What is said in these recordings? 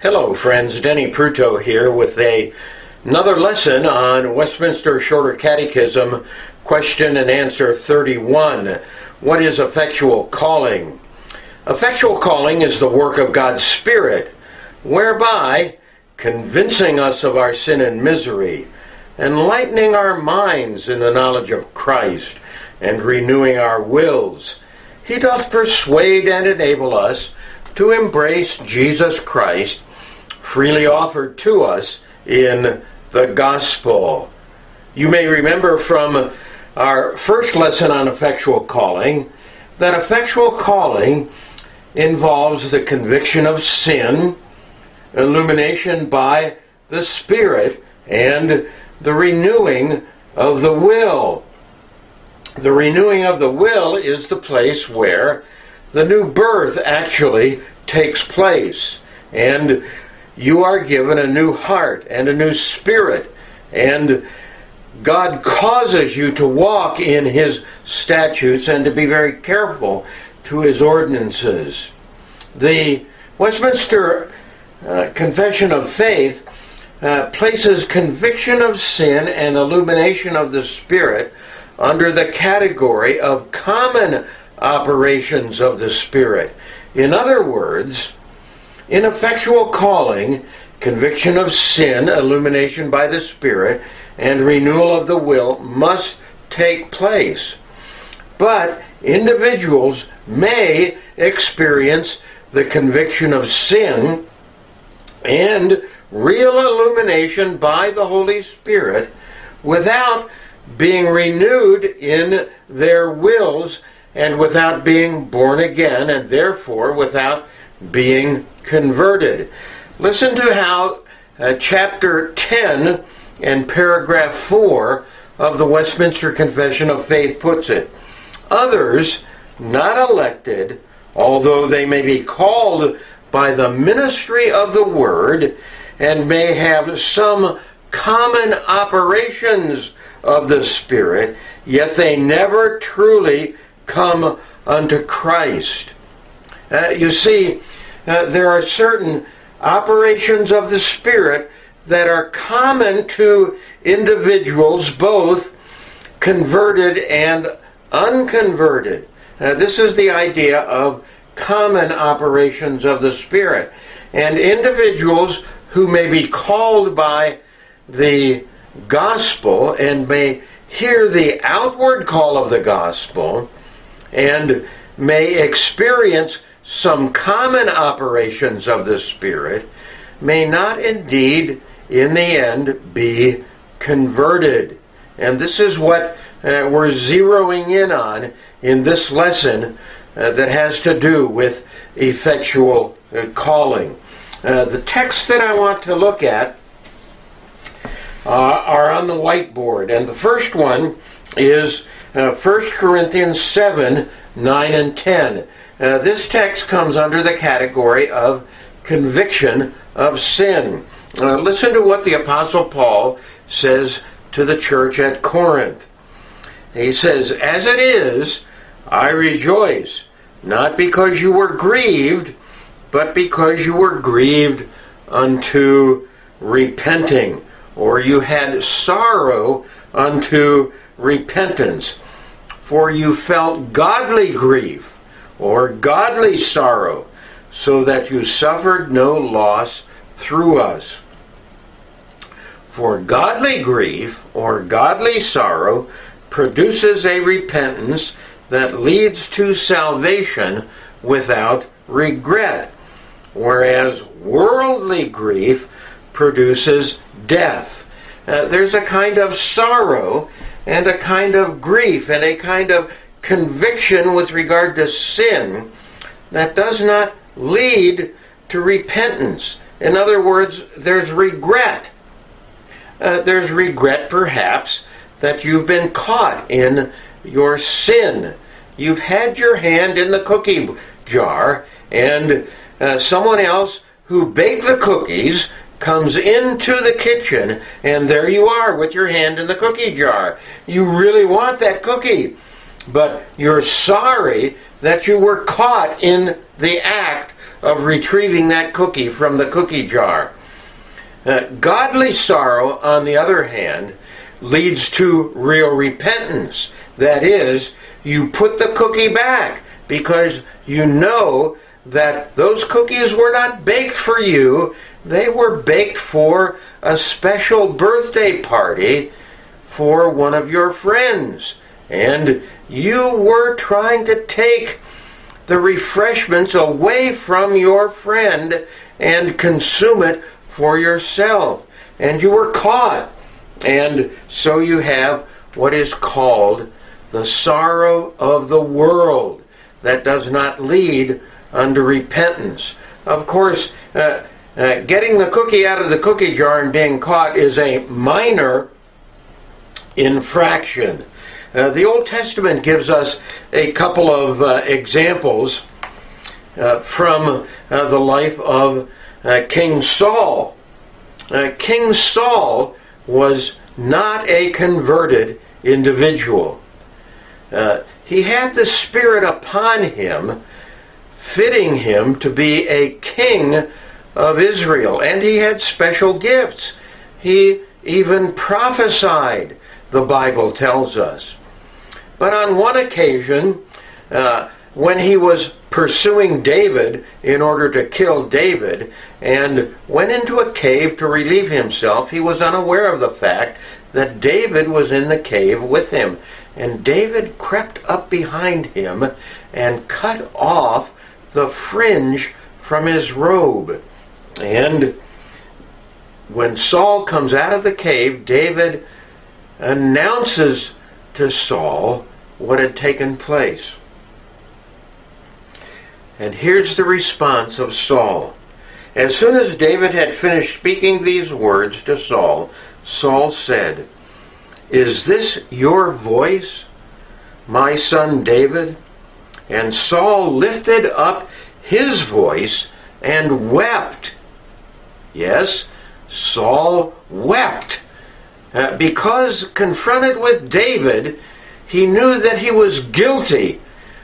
Hello friends, Denny Pruto here with another lesson on Westminster Shorter Catechism, question and answer 31. What is effectual calling? Effectual calling is the work of God's Spirit, whereby convincing us of our sin and misery, enlightening our minds in the knowledge of Christ, and renewing our wills, He doth persuade and enable us to embrace Jesus Christ, freely offered to us in the gospel. You may remember from our first lesson on effectual calling that effectual calling involves the conviction of sin, illumination by the Spirit, and the renewing of the will. The renewing of the will is the place where the new birth actually takes place, and you are given a new heart and a new spirit, and God causes you to walk in His statutes and to be very careful to His ordinances. The Westminster Confession of Faith places conviction of sin and illumination of the Spirit under the category of common operations of the Spirit. In other words, in effectual calling, conviction of sin, illumination by the Spirit, and renewal of the will must take place. But individuals may experience the conviction of sin and real illumination by the Holy Spirit without being renewed in their wills and without being born again, and therefore without being converted. Listen to how chapter 10 and paragraph 4 of the Westminster Confession of Faith puts it. Others, not elected, although they may be called by the ministry of the Word, and may have some common operations of the Spirit, yet they never truly come unto Christ. You see, there are certain operations of the Spirit that are common to individuals, both converted and unconverted. This is the idea of common operations of the Spirit. And individuals who may be called by the gospel and may hear the outward call of the gospel and may experience some common operations of the Spirit, may not indeed in the end be converted. And this is what we're zeroing in on in this lesson that has to do with effectual calling. The texts that I want to look at are on the whiteboard, and the first one is 1 Corinthians 7, 9 and 10. This text comes under the category of conviction of sin. Listen to what the Apostle Paul says to the church at Corinth. He says, "As it is, I rejoice, not because you were grieved, but because you were grieved unto repenting," or you had sorrow unto repentance. "For you felt godly grief," or godly sorrow, "so that you suffered no loss through us." For godly grief, or godly sorrow, produces a repentance that leads to salvation without regret, whereas worldly grief produces death. There's a kind of sorrow and a kind of grief and a kind of conviction with regard to sin that does not lead to repentance. In other words, there's regret. There's regret, perhaps, that you've been caught in your sin. You've had your hand in the cookie jar, and someone else who baked the cookies comes into the kitchen, and there you are with your hand in the cookie jar. You really want that cookie, but you're sorry that you were caught in the act of retrieving that cookie from the cookie jar. Godly sorrow, on the other hand, leads to real repentance. That is, you put the cookie back because you know that those cookies were not baked for you. They were baked for a special birthday party for one of your friends. And you were trying to take the refreshments away from your friend and consume it for yourself. And you were caught. And so you have what is called the sorrow of the world that does not lead unto repentance. Of course, getting the cookie out of the cookie jar and being caught is a minor infraction. The Old Testament gives us a couple of examples from the life of King Saul. King Saul was not a converted individual. He had the Spirit upon him, fitting him to be a king of Israel, and he had special gifts. He even prophesied, the Bible tells us. But on one occasion, when he was pursuing David in order to kill David, and went into a cave to relieve himself, he was unaware of the fact that David was in the cave with him. And David crept up behind him and cut off the fringe from his robe. And when Saul comes out of the cave, David announces to Saul what had taken place. And here's the response of Saul. As soon as David had finished speaking these words to Saul, Saul said, "Is this your voice, my son David?" And Saul lifted up his voice and wept. Yes, Saul wept. Because confronted with David, he knew that he was guilty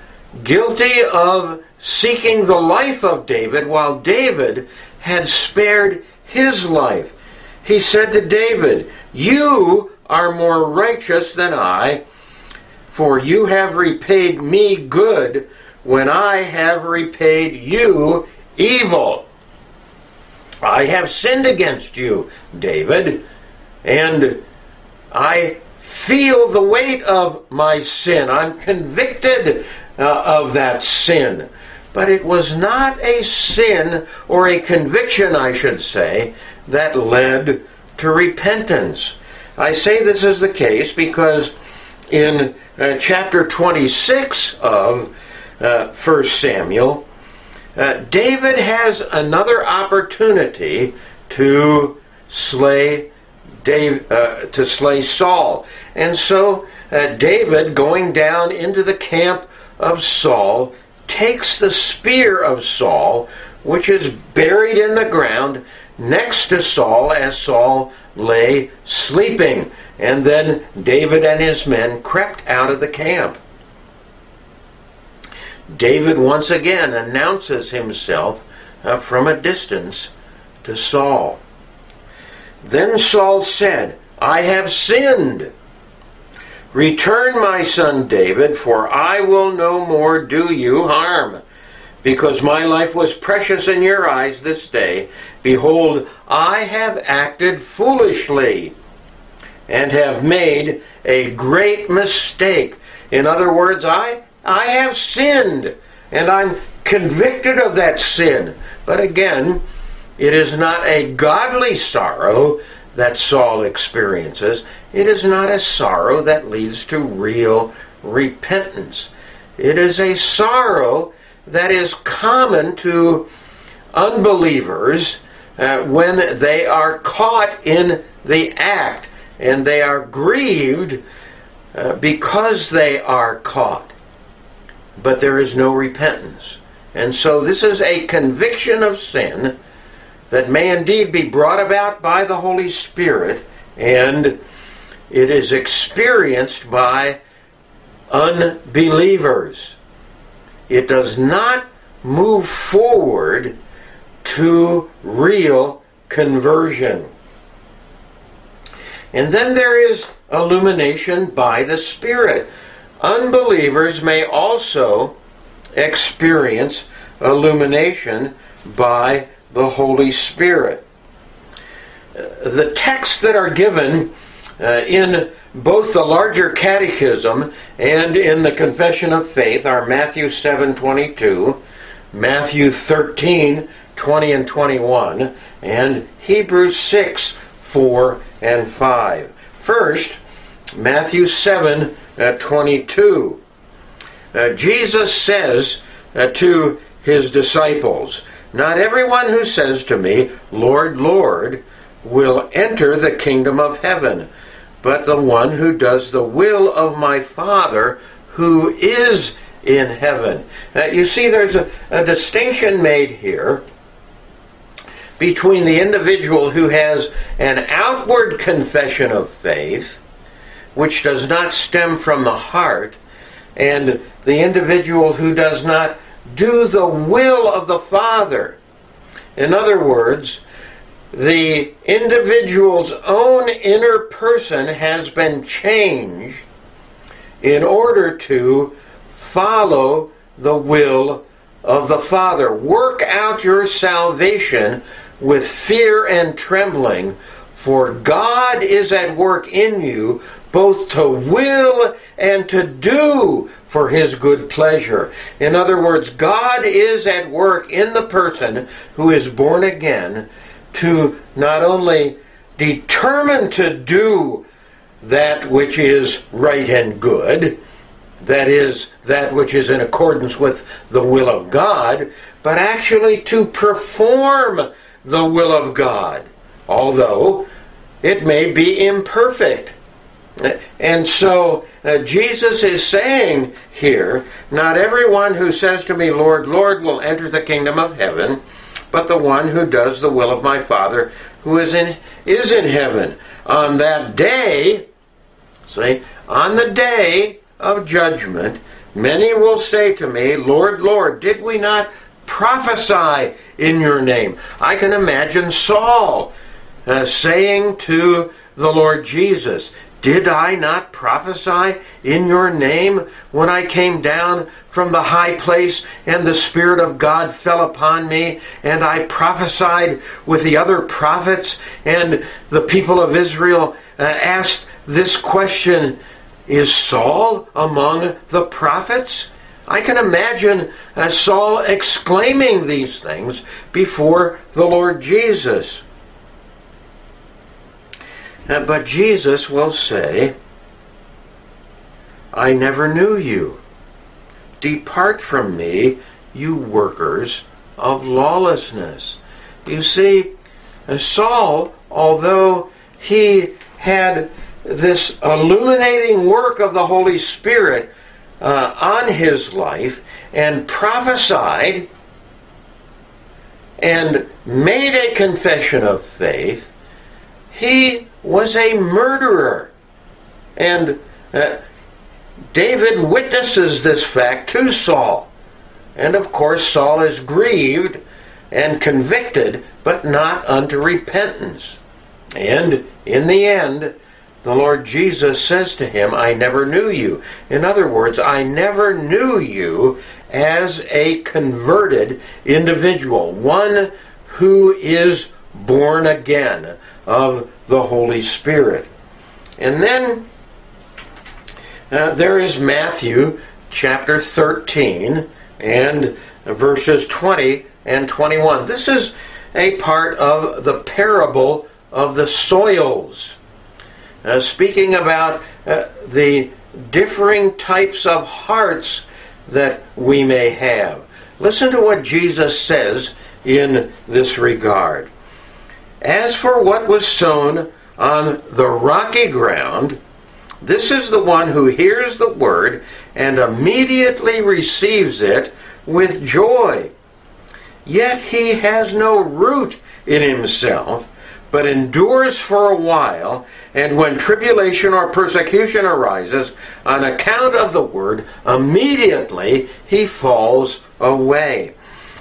of seeking the life of David while David had spared his life. He said to David, "You are more righteous than I, for you have repaid me good when I have repaid you evil. I have sinned against you, David, and I feel the weight of my sin. I'm convicted of that sin." But it was not a sin, or a conviction, I should say, that led to repentance. I say this is the case because in chapter 26 of 1 Samuel, David has another opportunity to slay Saul. And so David, going down into the camp of Saul, takes the spear of Saul, which is buried in the ground next to Saul as Saul lay sleeping. And then David and his men crept out of the camp. David once again announces himself from a distance to Saul. Then Saul said, "I have sinned. Return, my son David, for I will no more do you harm. Because my life was precious in your eyes this day, behold, I have acted foolishly and have made a great mistake." In other words, I have sinned, and I'm convicted of that sin. But again, it is not a godly sorrow that Saul experiences. It is not a sorrow that leads to real repentance. It is a sorrow that is common to unbelievers when they are caught in the act, and they are grieved because they are caught. But there is no repentance. And so this is a conviction of sin that may indeed be brought about by the Holy Spirit, and it is experienced by unbelievers. It does not move forward to real conversion. And then there is illumination by the Spirit. Unbelievers may also experience illumination by the Holy Spirit. The texts that are given in both the larger catechism and in the Confession of Faith are Matthew 7:22, Matthew 13:20 and 21, and Hebrews 6:4 and 5. First, Matthew 7:22. Jesus says to his disciples, "Not everyone who says to me, 'Lord, Lord,' will enter the kingdom of heaven, but the one who does the will of my Father who is in heaven." You see, there's a distinction made here between the individual who has an outward confession of faith, which does not stem from the heart, and the individual who does not do the will of the Father. In other words, the individual's own inner person has been changed in order to follow the will of the Father. Work out your salvation with fear and trembling, for God is at work in you, both to will and to do for his good pleasure. In other words, God is at work in the person who is born again to not only determine to do that which is right and good, that is, that which is in accordance with the will of God, but actually to perform the will of God, although it may be imperfect. And so Jesus is saying here, not everyone who says to me, "Lord, Lord," will enter the kingdom of heaven, but the one who does the will of my Father who is in heaven. On that day, on the day of judgment, many will say to me, "Lord, Lord, did we not prophesy in your name?" I can imagine Saul saying to the Lord Jesus, "Did I not prophesy in your name when I came down from the high place and the Spirit of God fell upon me and I prophesied with the other prophets?" And the people of Israel asked this question, "Is Saul among the prophets?" I can imagine Saul exclaiming these things before the Lord Jesus. But Jesus will say, "I never knew you. Depart from me, you workers of lawlessness." You see, Saul, although he had this illuminating work of the Holy Spirit on his life and prophesied and made a confession of faith, he was a murderer. And David witnesses this fact to Saul. And of course Saul is grieved and convicted, but not unto repentance. And in the end, the Lord Jesus says to him, "I never knew you." In other words, I never knew you as a converted individual, one who is born again of the Holy Spirit. And then there is Matthew chapter 13 and verses 20 and 21. This is a part of the parable of the soils, speaking about the differing types of hearts that we may have. Listen to what Jesus says in this regard. "As for what was sown on the rocky ground, this is the one who hears the word and immediately receives it with joy. Yet he has no root in himself, but endures for a while, and when tribulation or persecution arises on account of the word, immediately he falls away."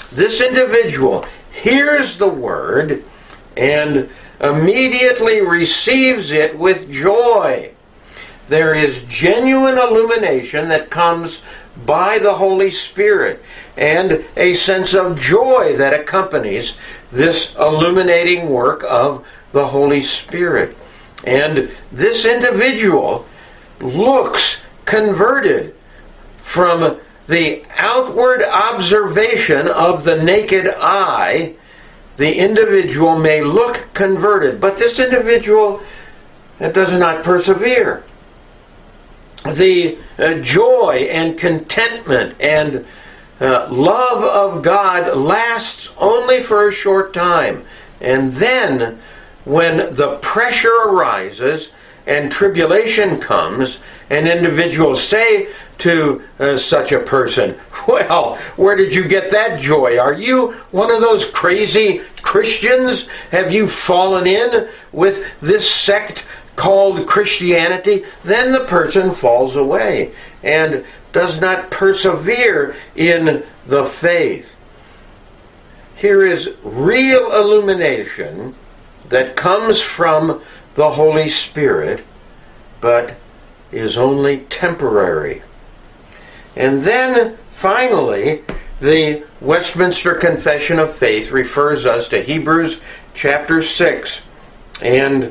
this individual hears the word and immediately receives it with joy. There is genuine illumination that comes by the Holy Spirit, and a sense of joy that accompanies this illuminating work of the Holy Spirit. And this individual looks converted. From the outward observation of the naked eye, the individual may look converted, but this individual does not persevere. The joy and contentment and love of God lasts only for a short time. And then, when the pressure arises and tribulation comes, and individuals say to such a person, well, where did you get that joy? Are you one of those crazy Christians? Have you fallen in with this sect called Christianity? Then the person falls away and does not persevere in the faith. Here is real illumination that comes from the Holy Spirit, but is only temporary. And then, finally, the Westminster Confession of Faith refers us to Hebrews chapter 6 and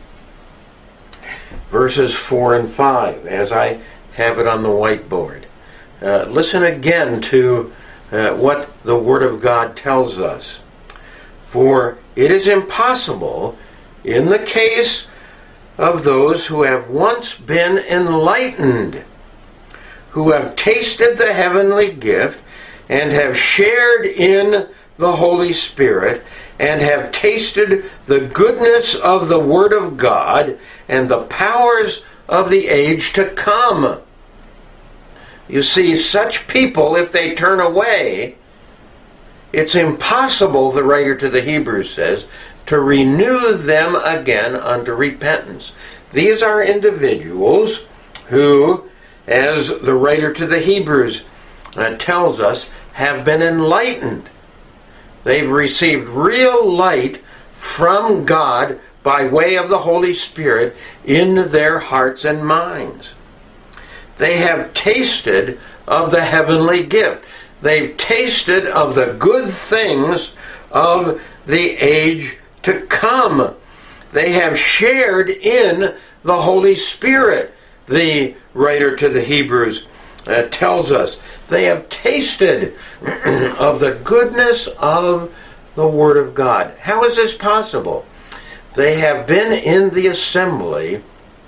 verses 4 and 5, as I have it on the whiteboard. Listen again to what the Word of God tells us. For it is impossible, in the case of those who have once been enlightened, who have tasted the heavenly gift, and have shared in the Holy Spirit, and have tasted the goodness of the Word of God, and the powers of the age to come. You see, such people, if they turn away, it's impossible, the writer to the Hebrews says, to renew them again unto repentance. These are individuals who, as the writer to the Hebrews tells us, have been enlightened. They've received real light from God by way of the Holy Spirit in their hearts and minds. They have tasted of the heavenly gift. They've tasted of the good things of the age to come. They have shared in the Holy Spirit, the writer to the Hebrews tells us. They have tasted of the goodness of the Word of God. How is this possible? They have been in the assembly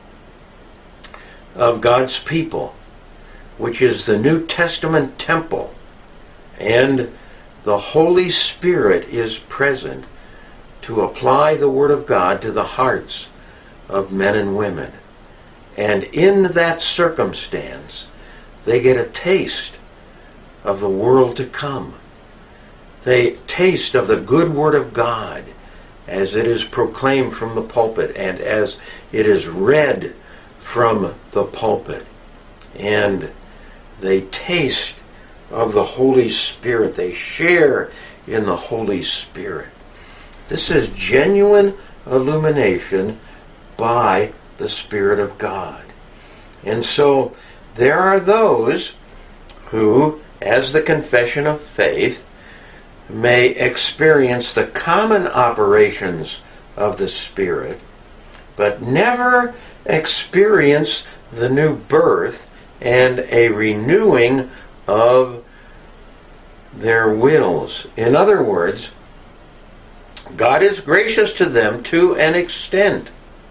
of God's people, which is the New Testament temple, and the Holy Spirit is present to apply the Word of God to the hearts of men and women. And in that circumstance, they get a taste of the world to come. They taste of the good Word of God as it is proclaimed from the pulpit and as it is read from the pulpit. And they taste of the Holy Spirit. They share in the Holy Spirit. This is genuine illumination by the Spirit of God. And so there are those who, as the confession of faith, may experience the common operations of the Spirit, but never experience the new birth and a renewing of their wills. In other words, God is gracious to them to an extent,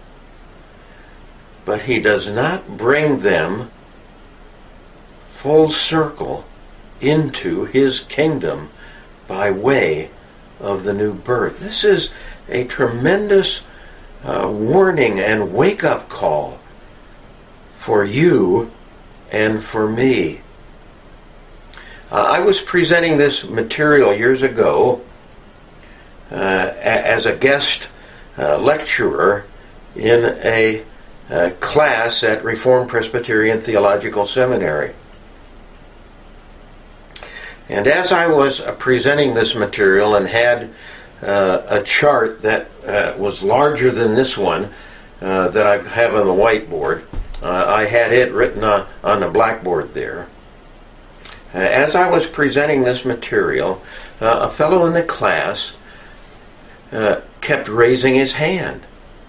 but He does not bring them full circle into His kingdom by way of the new birth. This is a tremendous warning and wake-up call for you and for me. I was presenting this material years ago as a guest lecturer in a class at Reformed Presbyterian Theological Seminary. And as I was presenting this material and had a chart that was larger than this one that I have on the whiteboard, I had it written on the blackboard there. As I was presenting this material, a fellow in the class kept raising his hand.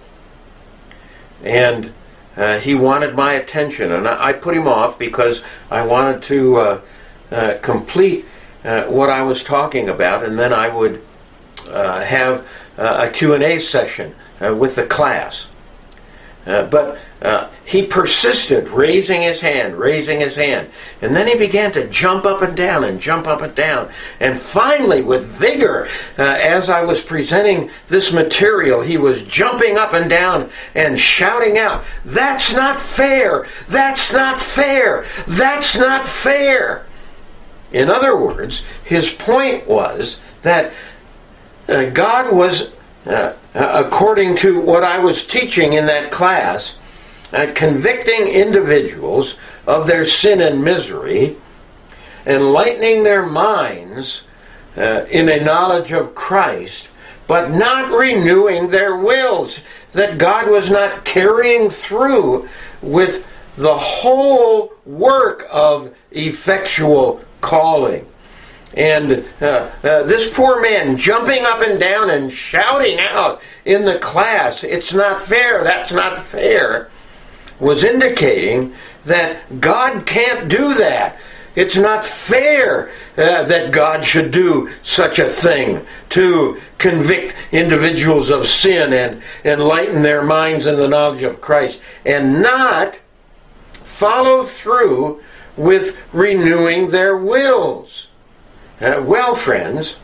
And he wanted my attention, and I put him off because I wanted to complete what I was talking about, and then I would have a Q&A session with the class. But he persisted, raising his hand. And then he began to jump up and down. And finally, with vigor, as I was presenting this material, he was jumping up and down and shouting out, "That's not fair! That's not fair! That's not fair!" In other words, his point was that God was, according to what I was teaching in that class, convicting individuals of their sin and misery, enlightening their minds in a knowledge of Christ, but not renewing their wills. That God was not carrying through with the whole work of effectual calling. And this poor man jumping up and down and shouting out in the class, "It's not fair, that's not fair," was indicating that God can't do that. It's not fair that God should do such a thing, to convict individuals of sin and enlighten their minds in the knowledge of Christ, and not follow through with renewing their wills. Well, friends,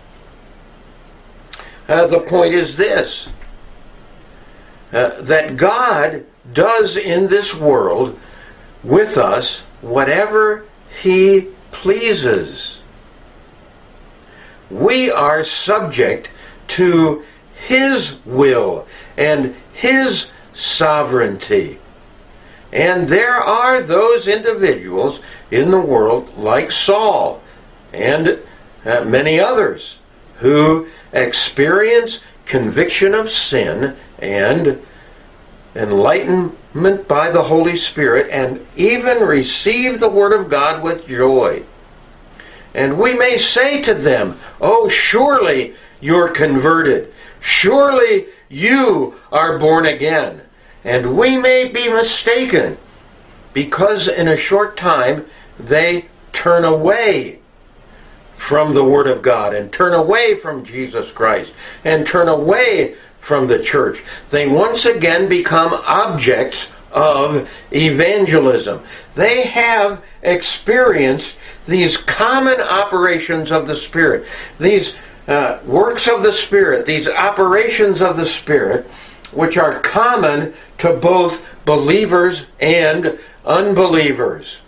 the point is this, that God does in this world with us whatever He pleases. We are subject to His will and His sovereignty. And there are those individuals in the world like Saul and many others who experience conviction of sin and enlightenment by the Holy Spirit, and even receive the Word of God with joy. And we may say to them, "Oh, surely you're converted. Surely you are born again." And we may be mistaken, because in a short time they turn away from the Word of God, and turn away from Jesus Christ, and turn away from the church. They once again become objects of evangelism. They have experienced these common operations of the Spirit, these works of the Spirit, these operations of the Spirit, which are common to both believers and unbelievers.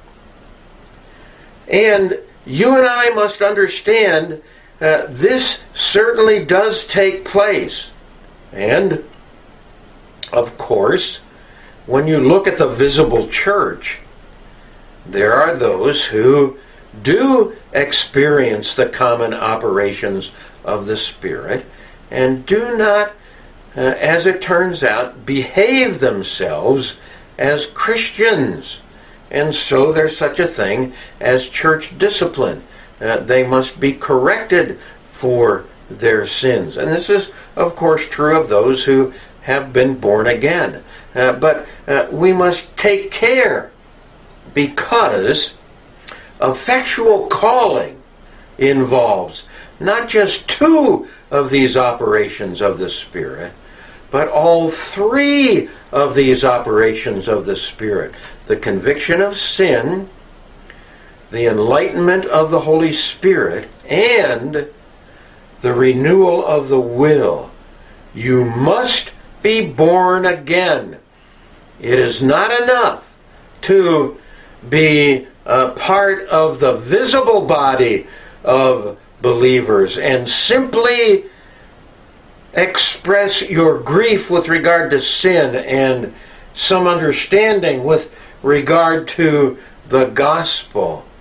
And you and I must understand this certainly does take place. And, of course, when you look at the visible church, there are those who do experience the common operations of the Spirit and do not, as it turns out, behave themselves as Christians. And so there's such a thing as church discipline. They must be corrected for their sins. And this is, of course, true of those who have been born again. But we must take care, because effectual calling involves not just two of these operations of the Spirit, but all three of these operations of the Spirit. The conviction of sin, the enlightenment of the Holy Spirit, and the renewal of the will. You must be born again. It is not enough to be a part of the visible body of believers and simply express your grief with regard to sin and some understanding with regard to the gospel.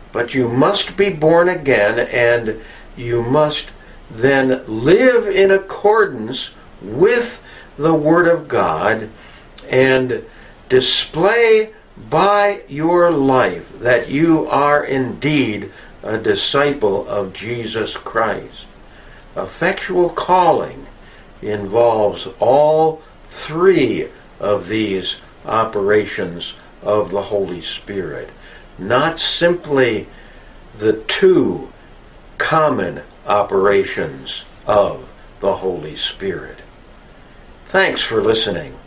But you must be born again, and you must then live in accordance with the Word of God and display by your life that you are indeed a disciple of Jesus Christ. Effectual calling involves all three of these operations of the Holy Spirit, not simply the two common operations of the Holy Spirit. Thanks for listening.